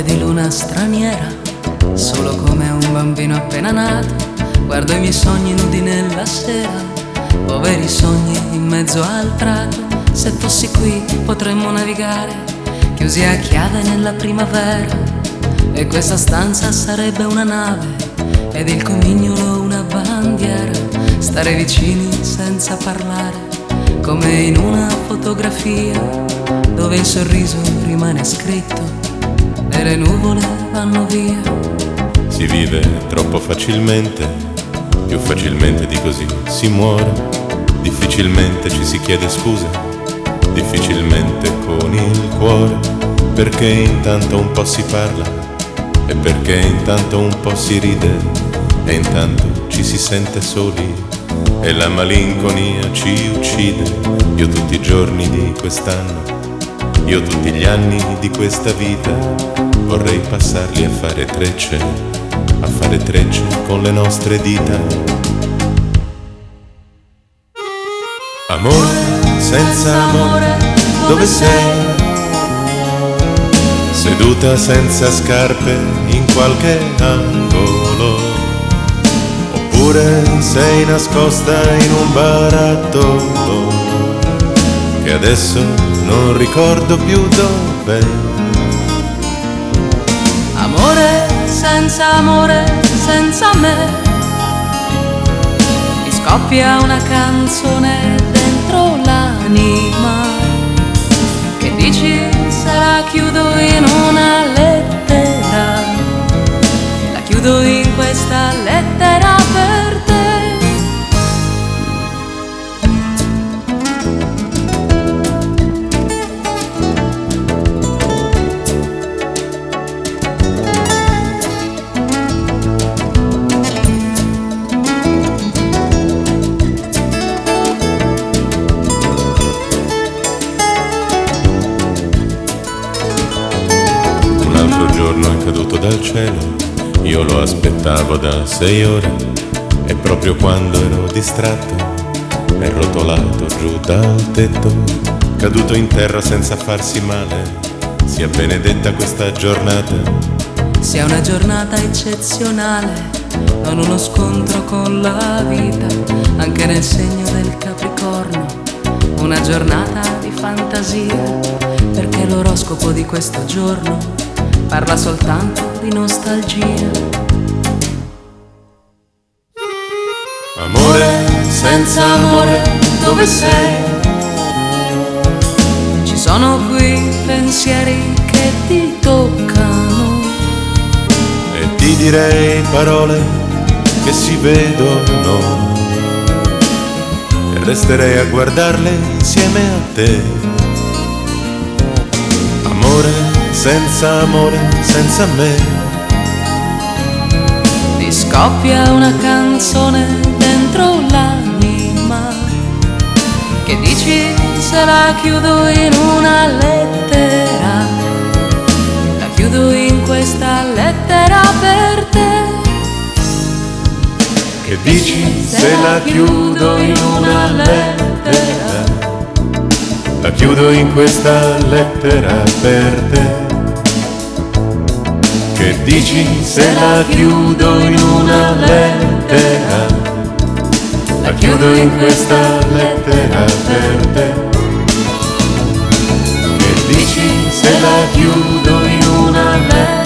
notte di luna straniera, solo come un bambino appena nato, guardo i miei sogni nudi nella sera, poveri sogni in mezzo al prato. Se fossi qui potremmo navigare, chiusi a chiave nella primavera, e questa stanza sarebbe una nave, ed il comignolo una bandiera. Stare vicini senza parlare, come in una fotografia, dove il sorriso rimane scritto e le nuvole vanno via. Si vive troppo facilmente, più facilmente di così si muore. Difficilmente ci si chiede scusa, difficilmente con il cuore, perché intanto un po' si parla, e perché intanto un po' si ride, e intanto ci si sente soli, e la malinconia ci uccide. Io tutti i giorni di quest'anno, io tutti gli anni di questa vita, vorrei passarli a fare trecce con le nostre dita. Amore, senza amore, dove sei? Seduta senza scarpe in qualche angolo, oppure sei nascosta in un barattolo che adesso non ricordo più dov'è. Amore, senza me, mi scoppia una canzone dentro l'anima, che dici se la chiudo in una lettera, la chiudo in questa lettera per te. È caduto dal cielo, io lo aspettavo da 6 ore, e proprio quando ero distratto è rotolato giù dal tetto, caduto in terra senza farsi male. Sia benedetta questa giornata, sia una giornata eccezionale, non uno scontro con la vita, anche nel segno del Capricorno, una giornata di fantasia, perché l'oroscopo di questo giorno parla soltanto di nostalgia. Amore, senza amore, dove sei? Ci sono qui pensieri che ti toccano, e ti direi parole che si vedono, e resterei a guardarle insieme a te. Amore, senza amore, senza me, mi scoppia una canzone dentro l'anima, che dici se la chiudo in una lettera, la chiudo in questa lettera per te. che dici se la chiudo in una lettera, la chiudo in questa lettera per te. Che dici se la chiudo in una lettera, la chiudo in questa lettera per te. Che dici se la chiudo in una lettera,